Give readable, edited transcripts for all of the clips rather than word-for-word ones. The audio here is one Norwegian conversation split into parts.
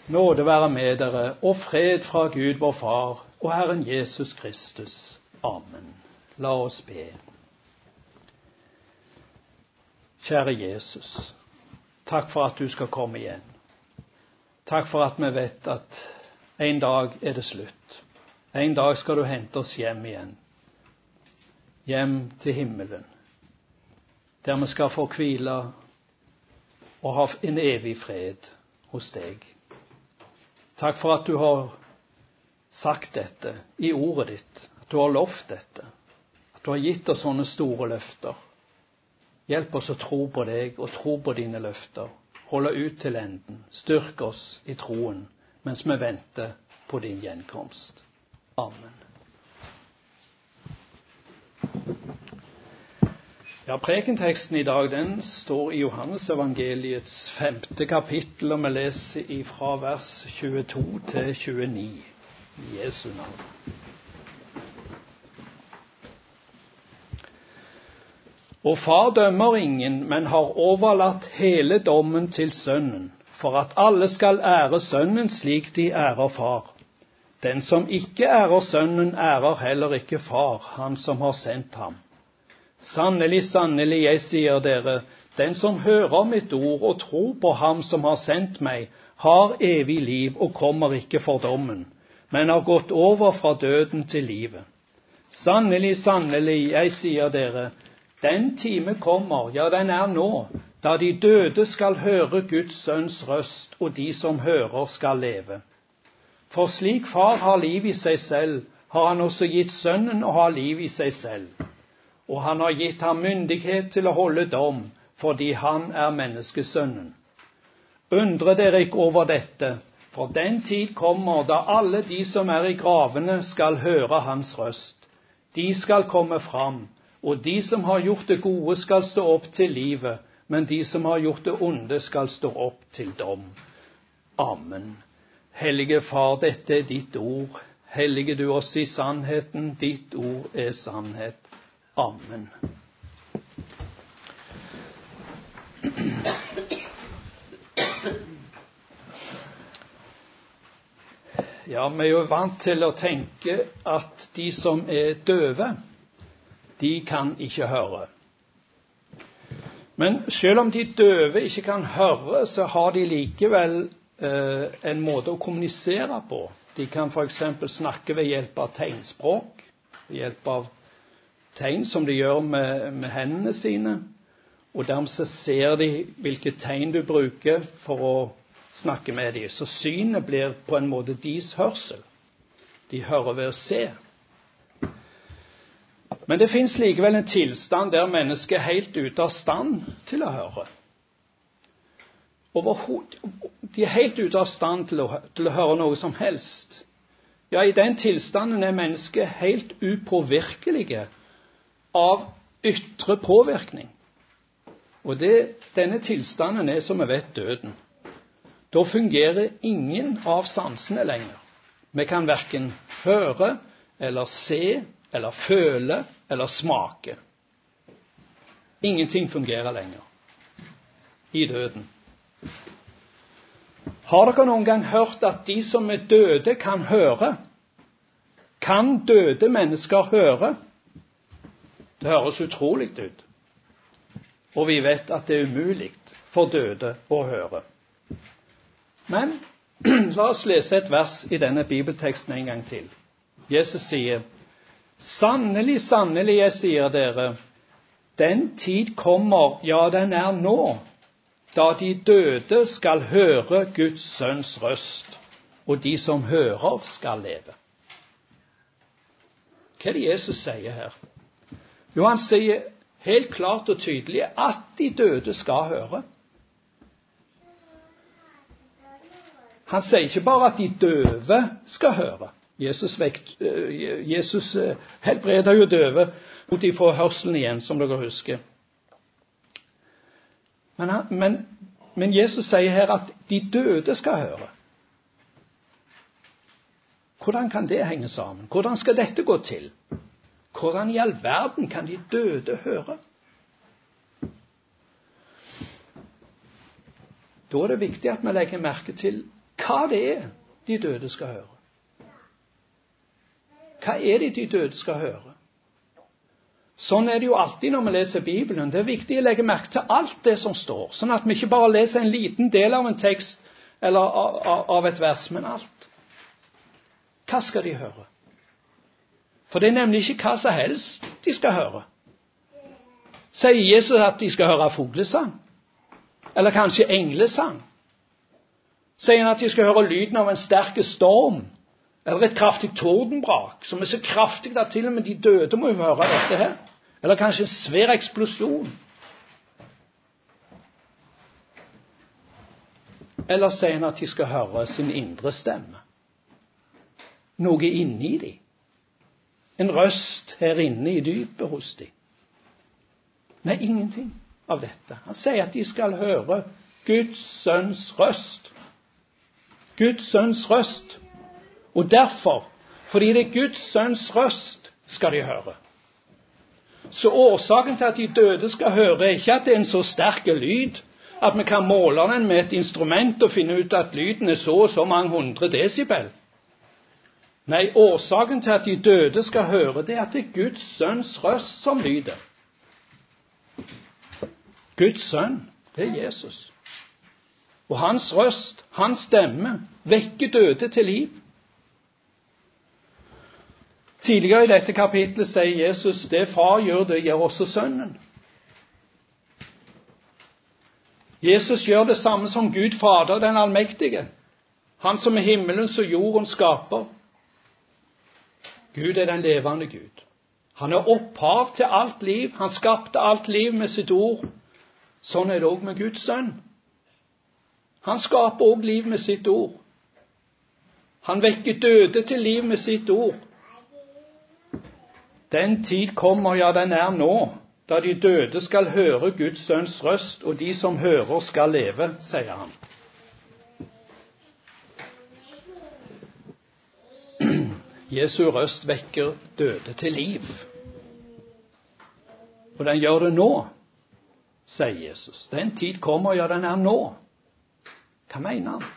Nåde være med dere, og fred fra Gud vår Far og Herren Jesus Kristus. Amen. La oss be. Kjære Jesus, takk for at du skal komme igjen. Takk for at vi vet at en dag er det slutt. En dag skal du hente oss hjem igjen. Hjem til himmelen, der vi skal få hvile og ha en evig fred hos deg. Takk for at du har sagt dette i ordet ditt, at du har lovt dette, at du har gitt oss sånne store løfter. Hjelp oss å tro på deg og tro på dine løfter. Holde ut til enden. Styrk oss i troen mens vi venter på din gjenkomst. Amen. Ja, prekenteksten i dag, den står i Johannes evangeliets 5. kapittel, og vi leser fra vers 22 til 29 i Jesu navn. Og far dømmer ingen, men har overlatt hele dommen til sønnen, for at alle skal ære sønnen slik de ærer far. Den som ikke ærer sønnen, ærer heller ikke far, han som har sendt ham. Sannelig, sannelig, jeg sier dere, den som hører mitt ord og tror på ham som har sendt meg, har evig liv og kommer ikke for dommen, men har gått over fra døden til livet. Sannelig, sannelig, jeg sier dere, den time kommer, ja, den er nå, da de døde skal høre Guds sønns røst, og de som hører skal leve. For slik far har liv i seg selv, har han også gitt sønnen å ha liv i seg selv. Og han har gitt ham myndighet til å holde dom, fordi han er menneskesønnen. Undre dere ikke over dette, for den tid kommer da alle de som er i gravene skal høre hans røst. De skal komme fram, og de som har gjort det gode skal stå opp til livet, men de som har gjort det onde skal stå opp til dom. Amen. Hellige Far, dette er ditt ord. Hellige du oss i sannheten, ditt ord er sannhet. Amen. Ja, vi er jo vant til å tenke at de som er døve, de kan ikke høre. Men selv om de døve ikke kan høre, så har de likevel en måte å kommunisere på. De kan for eksempel snakke ved hjelp av tegnspråk, ved hjelp av tegn som de gjør med hendene sine, og dermed så ser de hvilke tegn du bruker for å snakke med dem. Så synet blir på en måte deres hørsel. De hører ved å se. Men det finnes likevel en tilstand der mennesket er helt ute av stand til å høre. De er helt ute av stand til å høre noe som helst. Ja, i den tilstanden er mennesket helt upåvirkelige av ytre påvirkning. Og denne tilstanden er, som vi vet, døden. Da fungerer ingen av sansene lenger. Vi kan hverken høre, eller se, eller føle, eller smake. Ingenting fungerer lenger i døden. Har dere noen gang hørt at de som er døde kan høre? Kan døde mennesker høre? Det høres utrolig ut. Og vi vet at det er umulig for døde å høre. Men la oss lese et vers i denne bibelteksten en gang til. Jesus sier, sannelig, sannelig, jeg sier dere, den tid kommer, ja, den er nå, da de døde skal høre Guds sønns røst, og de som hører skal leve. Hva er det Jesus sier her? Jo, han sier helt klart og tydelig at de døde skal høre. Han sier ikke bare at de døve skal høre. Jesus helbreder jo døve mot de får hørselen igjen, som dere husker. Men Jesus sier her at de døde skal høre. Hvordan kan det henge sammen? Hvordan skal dette gå til? Hvordan i all verden kan de døde høre? Da er det viktig at vi legger merke til hva det er de døde skal høre. Hva er det de døde skal høre? Sånn er det jo alltid når vi leser Bibelen. Det er viktig å legge merke til alt det som står, sånn at vi ikke bare leser en liten del av en tekst eller av et vers, men alt. Hva skal de høre? For det er nemlig ikke hva som helst de skal høre. Sier Jesus at de skal høre fuglesang? Eller kanskje englesang? Sier han at de skal høre lyden av en sterk storm? Eller et kraftig tordenbrak, som er så kraftig at til og med de døde må jo høre dette her? Eller kanskje en svær eksplosjon? Eller sier han at de skal høre sin indre stemme? Noe inni dem. En røst her inne i dypet hos dem. Nei, ingenting av dette. Han sier at de skal høre Guds sønns røst. Guds sønns røst. Og derfor, fordi det er Guds sønns røst, skal de høre. Så årsaken til at de døde skal høre, er ikke at det er en så sterk lyd, at vi kan måle den med et instrument og finne ut at lyden er så og så mange 100 desibel. Nei, årsaken til at de døde skal høre, det er at det er Guds sønns røst som lyder. Guds sønn, det er Jesus. Og hans røst, hans stemme, vekker døde til liv. Tidligere i dette kapitlet sier Jesus, det far gjør, det gjør også sønnen. Jesus gjør det samme som Gud Fader, den allmektige. Han som er himmelens og jordens skaper. Gud er den levende Gud. Han er opphav til alt liv. Han skapte alt liv med sitt ord. Sånn er det også med Guds sønn. Han skaper også liv med sitt ord. Han vekker døde til liv med sitt ord. Den tid kommer, ja, den er nå, da de døde skal høre Guds sønns røst, og de som hører skal leve, sier han. Jesu røst vekker døde til liv. Og den gjør det nå, sier Jesus. Den tid kommer, ja, den er nå. Hva mener han?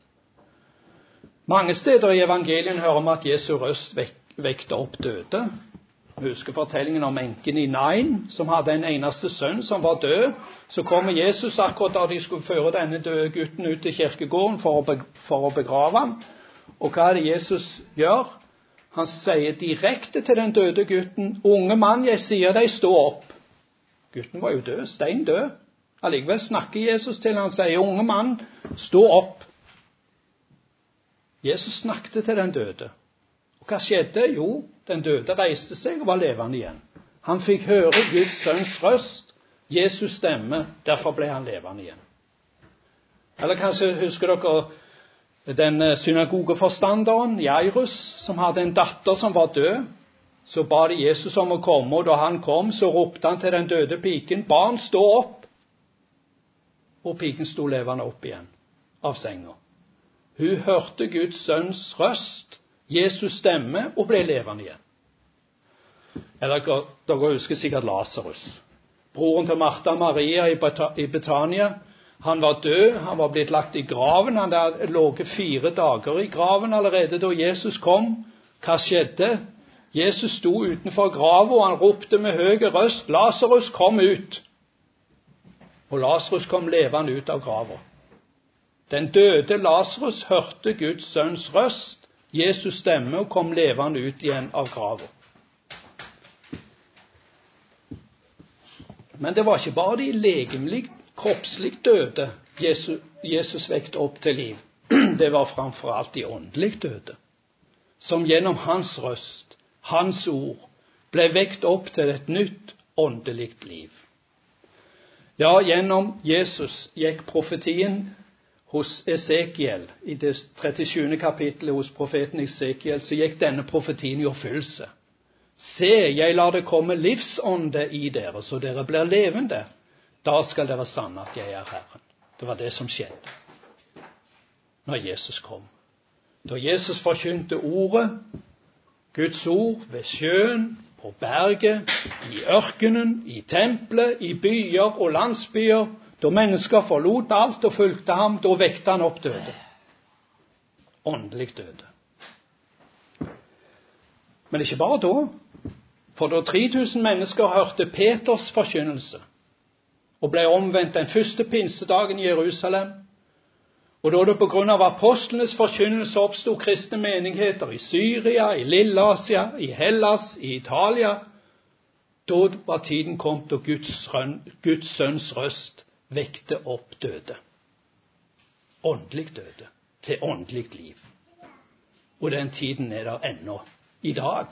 Mange steder i evangelien hører vi at Jesu røst vekte opp døde. Vi husker fortellingen om enken i Nain, som hadde en eneste sønn som var død. Så kommer Jesus akkurat da de skulle føre denne døde gutten ut til kirkegården for å begrave ham. Og hva er det Jesus gjør? Han sier direkte til den døde gutten, unge mann, jeg sier deg, stå opp. Gutten var jo død, stein død. Allikevel snakker Jesus til han sier, unge mann, stå opp. Jesus snakket til den døde. Og hva skjedde? Jo, den døde reiste seg og var levende igjen. Han fikk høre Guds sønns røst, Jesus stemme, derfor ble han levende igjen. Eller kanskje husker dere den synagogeforstanderen, Jairus, som hadde en datter som var død. Så ba de Jesus om å komme, og da han kom, så ropte han til den døde piken, barn, stå opp. Og piken sto levende opp igjen av senga. Hun hørte Guds sønns røst, Jesus stemme, og ble levende igjen. Eller dere husker sikkert Lazarus. Broren til Martha og Maria i Betania. Han var død, han var blitt lagt i graven. Han hadde ligget 4 dager i graven allerede da Jesus kom. Hva skjedde? Jesus sto utenfor graven, og han ropte med høy røst, Lazarus, kom ut! Og Lazarus kom levende ut av graven. Den døde Lazarus hørte Guds sønns røst, Jesus stemme, og kom levende ut igjen av graven. Men det var ikke bare de legemlig, kroppslig døde Jesus vekte opp til liv. Det var framfor alt de åndelig døde, som gjennom hans røst, hans ord, ble vekt opp til et nytt åndelig liv. Ja, gjennom Jesus gikk profetien hos Esekiel, i det 37. kapittelet hos profeten Esekiel, så gikk denne profetien i oppfyllelse. Se, jeg lar det komme livsånde i dere, så dere blir levende. Da skal dere sanne at jeg er Herren. Det var det som skjedde når Jesus kom. Da Jesus forkynte ordet, Guds ord, ved sjøen, på berget, i ørkenen, i tempelet, i byer og landsbyer, da mennesker forlot alt og fulgte ham, da vekte han opp døde. åndelig døde. Men ikke bare da. For da 3000 mennesker hørte Peters forkynnelse og ble omvendt den første pinsedagen i Jerusalem, og da det på grunn av apostlenes forkynnelse oppstod kristne menigheter i Syria, i Lilleasia, i Hellas, i Italia, da var tiden kommet og Guds sønns røst vekte opp døde. Åndelig døde til åndelig liv. Og den tiden er der ennå i dag.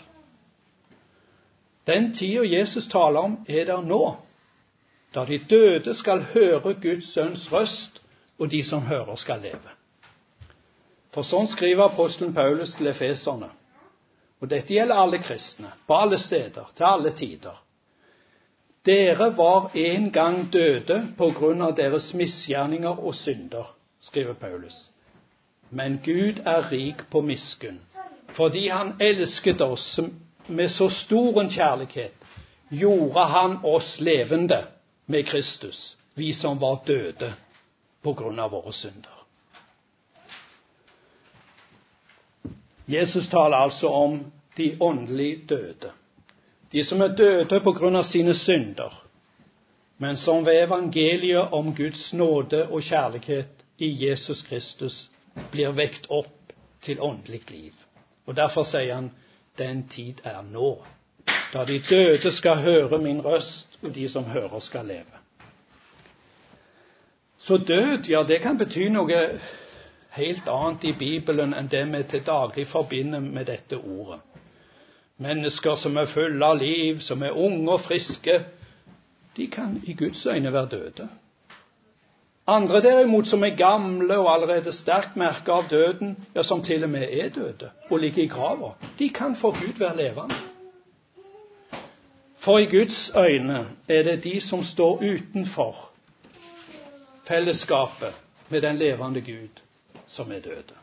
Den tiden Jesus taler om er der nå, da de døde skal høre Guds sønns røst, og de som hører skal leve. For sånn skriver apostelen Paulus til efeserne. Og dette gjelder alle kristne, på alle steder, til alle tider. Dere var en gang døde på grunn av deres misgjerninger og synder, skriver Paulus. Men Gud er rik på miskunn, fordi han elsket oss med så stor en kjærlighet, gjorde han oss levende med Kristus, vi som var døde på grunn av våre synder. Jesus taler altså om de åndelig døde. De som er døde på grunn av sine synder, men som ved evangeliet om Guds nåde og kjærlighet i Jesus Kristus blir vekt opp til åndelig liv. Og derfor sier han, den tid er nå, da de døde skal høre min røst, og de som hører skal leve. Så død, ja, det kan bety noe helt annet i Bibelen enn det vi til daglig forbinder med dette ordet. Mennesker som er fulle av liv, som er unge og friske, de kan i Guds øyne være døde. Andre derimot som er gamle og allerede sterkt merket av døden, ja, som til og med er døde og ligger i graven, de kan for Gud være levende. For i Guds øyne er det de som står utenfor fellesskapet med den levende Gud som er døde.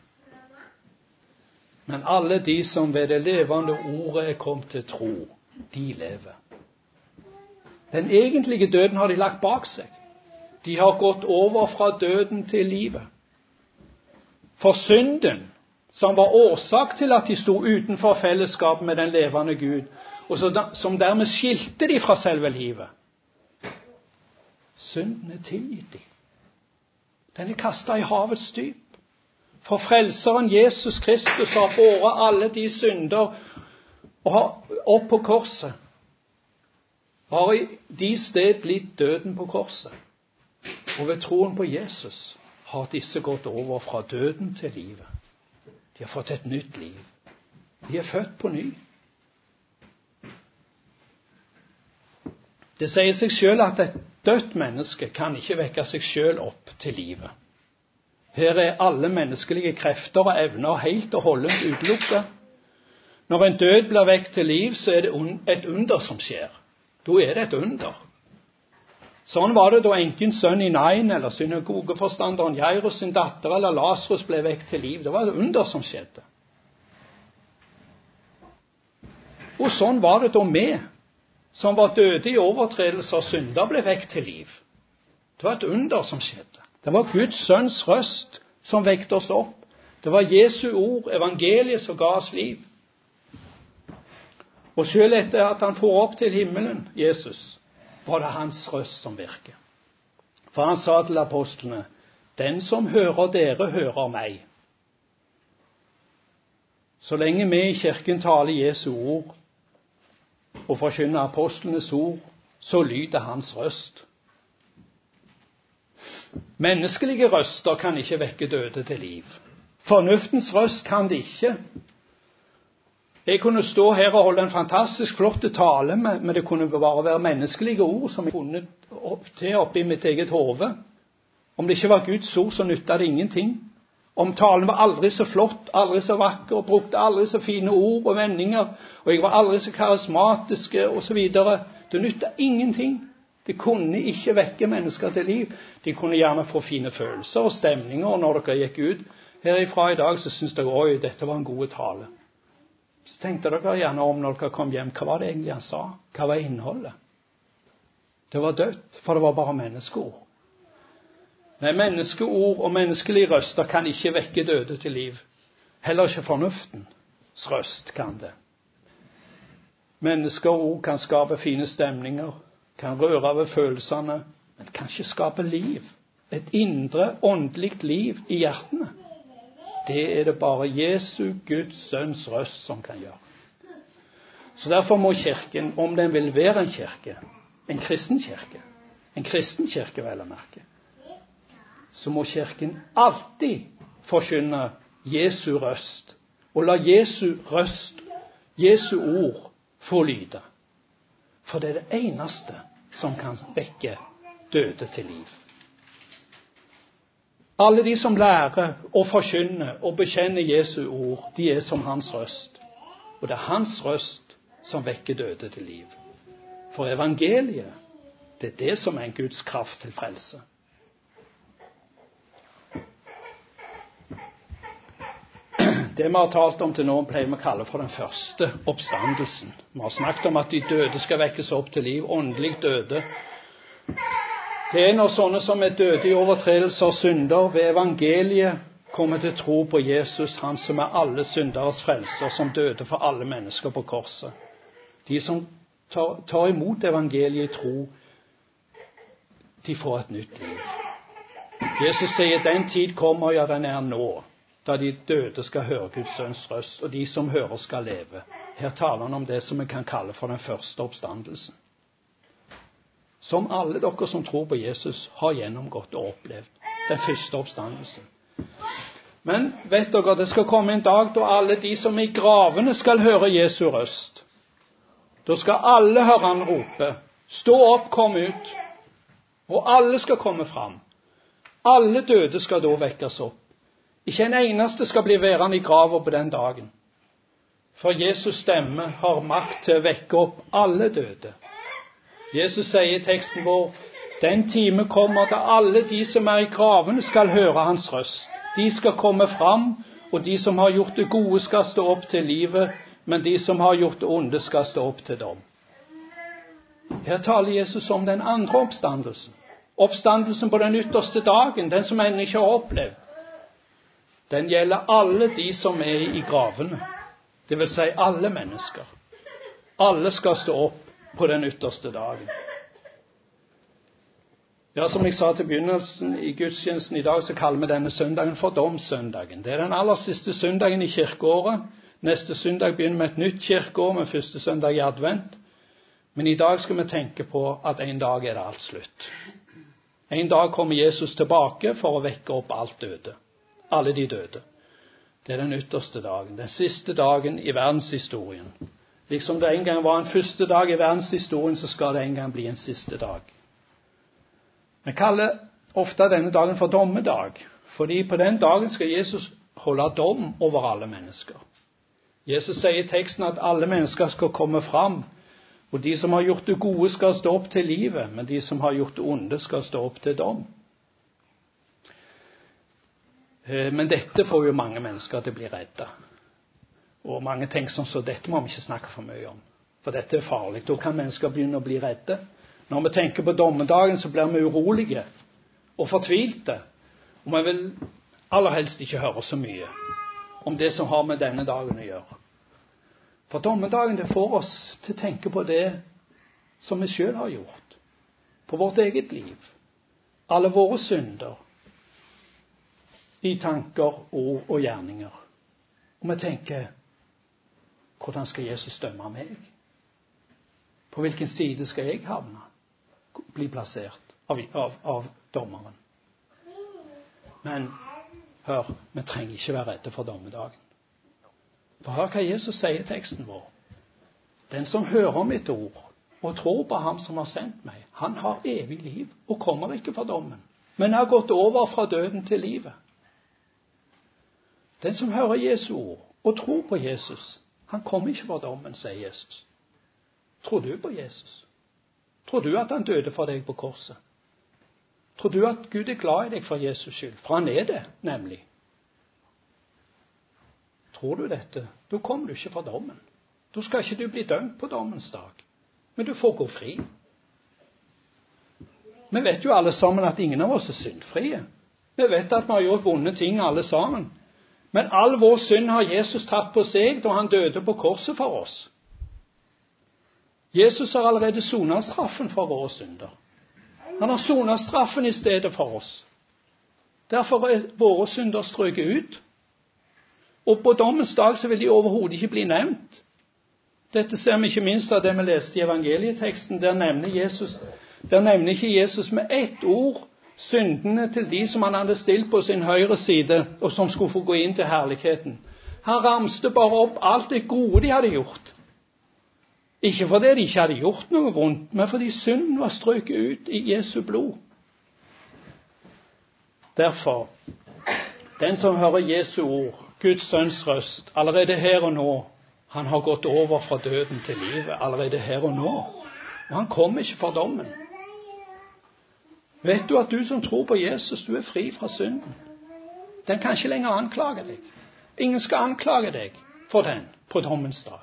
Men alle de som ved det levende ordet er kommet til tro, de lever. Den egentlige døden har de lagt bak seg. De har gått over fra døden til livet. For synden, som var årsak til at de stod utenfor fellesskapet med den levende Gud, og som dermed skilte de fra selve livet, synden er tilgitt dem. Den er kastet i havets dyp. For frelseren Jesus Kristus har båret alle de synder og har opp på korset. Har i de sted litt døden på korset. Og ved troen på Jesus har disse gått over fra døden til livet. De har fått et nytt liv. De er født på ny. Det sier seg selv at et dødt menneske kan ikke vekke seg selv opp til livet. Her er alle menneskelige krefter og evner helt og holdent utelukket. Når en død blir vekk til liv, så er det et under som skjer. Da er det et under. Sånn var det da enkens sønn i Nain, eller synagogeforstanderen Jairus sin datter, eller Lazarus ble vekk til liv. Det var et under som skjedde. Og sånn var det da vi, som var døde i overtredelse og synder, ble vekk til liv. Det var et under som skjedde. Det var Guds sønns røst som vekte oss opp. Det var Jesu ord, evangeliet, som ga oss liv. Og selv etter at han for opp til himmelen, Jesus, var det hans røst som virker. For han sa til apostlene, den som hører dere, hører meg. Så lenge vi i kirken taler Jesu ord, og forkynner apostlenes ord, så lyder hans røst. Menneskelige røster kan ikke vekke døde til liv. Fornuftens røst kan det ikke. Jeg kunne stå her og holde en fantastisk flott tale, men det kunne bare være menneskelige ord som jeg funnet til oppe i mitt eget hode. Om det ikke var Guds ord, så nyttet det ingenting. Om talen var aldri så flott, aldri så vakker, og brukte aldri så fine ord og vendinger, og jeg var aldri så karismatiske og så videre, det nyttet ingenting. Det kunne ikke vekke mennesker til liv. De kunne gjerne få fine følelser og stemninger, og når dere gikk ut herifra i dag, så syntes dere, oi, dette var en god tale. Så tenkte dere gjerne om når dere kom hjem, hva var det egentlig han sa? Hva var innholdet? Det var dødt, for det var bare menneskeord. Nei, menneskeord og menneskelige røster kan ikke vekke døde til liv. Heller ikke fornuftens røst kan det. Mennesker ord kan skape fine stemninger, kan røre ved følelsene, men kan ikke skape liv. Et indre, åndelig liv i hjertene. Det er det bare Jesu, Guds sønns røst som kan gjøre. Så derfor må kirken, om den vil være en kirke, en kristen kirke vel å merke, så må kirken alltid forkynne Jesu røst, og la Jesu røst, Jesu ord, få lyde. For det er det eneste som kan vekke døde til liv. Alle de som lærer og forkynner og bekjenner Jesu ord, de er som hans røst. Og det er hans røst som vekker døde til liv. For evangeliet, det er det som er en Guds kraft til frelse. Det vi har talt om til nå, pleier vi å kalle for den første oppstandelsen. Vi har snakket om at de døde skal vekkes opp til liv, åndelig døde. Det er når sånne som er døde i overtredelser og synder ved evangeliet kommer til tro på Jesus, han som er alle synderes frelser, som døde for alle mennesker på korset. De som tar imot evangeliet i tro, de får et nytt liv. Jesus sier, den tid kommer, ja, den er nå, da de døde skal høre Guds sønns røst, og de som hører skal leve. Her taler han om det som vi kan kalle for den første oppstandelsen. Som alle dere som tror på Jesus har gjennomgått og opplevd. Den første oppstandelsen. Men vet dere, det skal komme en dag da alle de som er i gravene skal høre Jesu røst. Da skal alle høre han rope, stå opp, kom ut. Og alle skal komme fram. Alle døde skal da vekkes opp. Ikke en eneste skal bli værende i graven på den dagen. For Jesus stemme har makt til å vekke opp alle døde. Jesus sier i teksten vår, den time kommer da alle de som er i gravene skal høre hans røst. De skal komme fram, og de som har gjort det gode skal stå opp til livet, men de som har gjort det onde skal stå opp til dom. Her taler Jesus om den andre oppstandelsen. Oppstandelsen på den ytterste dagen, den som ennå ikke har opplevd. Den gjelder alle de som er i gravene. Det vil si alle mennesker. Alle skal stå opp på den ytterste dagen. Ja, som jeg sa til begynnelsen i gudstjenesten i dag, så kaller vi denne søndagen for domssøndagen. Det er den aller siste søndagen i kirkeåret. Neste søndag begynner vi et nytt kirkeår med første søndag i advent. Men i dag skal vi tenke på at en dag er det alt slutt. En dag kommer Jesus tilbake for å vekke opp alt døde. Alle de døde. Det er den ytterste dagen, den siste dagen i verdenshistorien. Liksom det en gang var en første dag i verdenshistorien, så skal det en gang bli en siste dag. Vi kaller ofte denne dagen for dommedag, fordi på den dagen skal Jesus holde dom over alle mennesker. Jesus sier i teksten at alle mennesker skal komme fram, og de som har gjort det gode skal stå opp til livet, men de som har gjort det onde skal stå opp til dom. Men dette får jo mange mennesker til å bli redde. Og mange tenker sånn, så dette må vi ikke snakke for mye om. For dette er farlig. Da kan mennesker begynne å bli redde. Når vi tenker på dommedagen, så blir vi urolige og fortvilte. Og vi vil aller helst ikke høre så mye om det som har med denne dagen å gjøre. For dommedagen, det får oss til å tenke på det som vi selv har gjort. På vårt eget liv. Alle våre synder. I tanker, ord og gjerninger. Og vi tenker, hvordan skal Jesus dømme meg? På hvilken side skal jeg havne? Bli plassert av dommeren. Men, hør, vi trenger ikke være redde for dommedagen. For hør hva Jesus sier i teksten vår. Den som hører mitt ord og tror på ham som har sendt meg, han har evig liv og kommer ikke for dommen, men har gått over fra døden til livet. Den som hører Jesu ord og tror på Jesus, han kommer ikke for dommen, sier Jesus. Tror du på Jesus? Tror du at han døde for deg på korset? Tror du at Gud er glad i deg for Jesus skyld? For han er det, nemlig. Tror du dette? Da kommer du ikke for dommen. Da skal ikke du bli dømt på dommens dag. Men du får gå fri. Vi vet jo alle sammen at ingen av oss er syndfrie. Vi vet at vi har gjort vonde ting alle sammen. Men all vår synd har Jesus tatt på seg da han døde på korset for oss. Jesus har allerede sonet straffen for våre synder. Han har sonet straffen i stedet for oss. Derfor er våre synder strøket ut. Og på dommens dag så vil de overhodet ikke bli nevnt. Dette ser vi ikke minst av det vi leste i evangelieteksten. Der nevner ikke Jesus med ett ord syndene til de som han hadde stilt på sin høyre side, og som skulle få gå inn til herligheten. Han ramste bare opp alt det gode de hadde gjort. Ikke fordi de ikke hadde gjort noe vondt, men fordi synden var strøket ut i Jesu blod. Derfor, den som hører Jesu ord, Guds sønns røst, allerede her og nå, han har gått over fra døden til livet, allerede her og nå. Og han kommer ikke for dommen. Vet du at du som tror på Jesus, du er fri fra synden? Den kan ikke lenger anklage deg. Ingen skal anklage deg for den på dommens dag.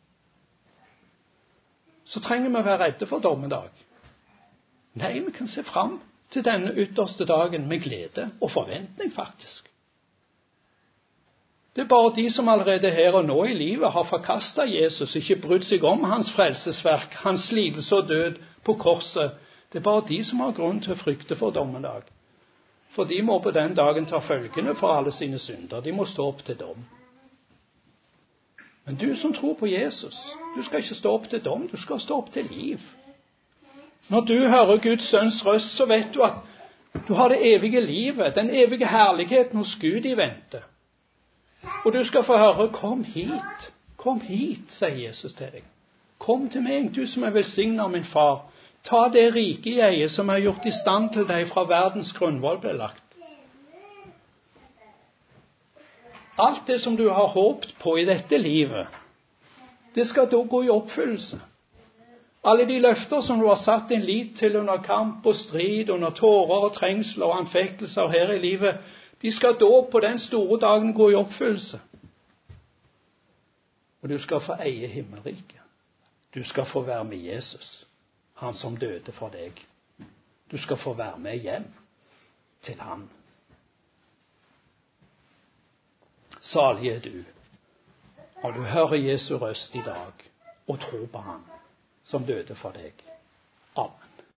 Så trenger vi å være redde for dommedag. Nei, vi kan se fram til denne ytterste dagen med glede og forventning, faktisk. Det er bare de som allerede her og nå i livet har forkastet Jesus, ikke brydd seg om hans frelsesverk, hans lidelse og død på korset. Det er bare de som har grunn til å frykte for dommedag. For de må på den dagen ta følgene for alle sine synder. De må stå opp til dom. Men du som tror på Jesus, du skal ikke stå opp til dom, du skal stå opp til liv. Når du hører Guds sønns røst, så vet du at du har det evige livet, den evige herligheten hos Gud i vente. Og du skal få høre, kom hit, sier Jesus til deg. Kom til meg, du som er velsignet av min far. Ta det rike i eie som er gjort i stand til deg fra verdens grunnvoll ble lagt. Alt det som du har håpet på i dette livet, det skal da gå i oppfyllelse. Alle de løfter som du har satt din lit til under kamp og strid, under tårer og trengsler og anfektelser her i livet, de skal da på den store dagen gå i oppfyllelse. Og du skal få eie himmelriket. Du skal få være med Jesus, han som døde for deg. Du skal få være med hjem til han. Salig er du, og du hører Jesu røst i dag, og tror på han som døde for deg. Amen.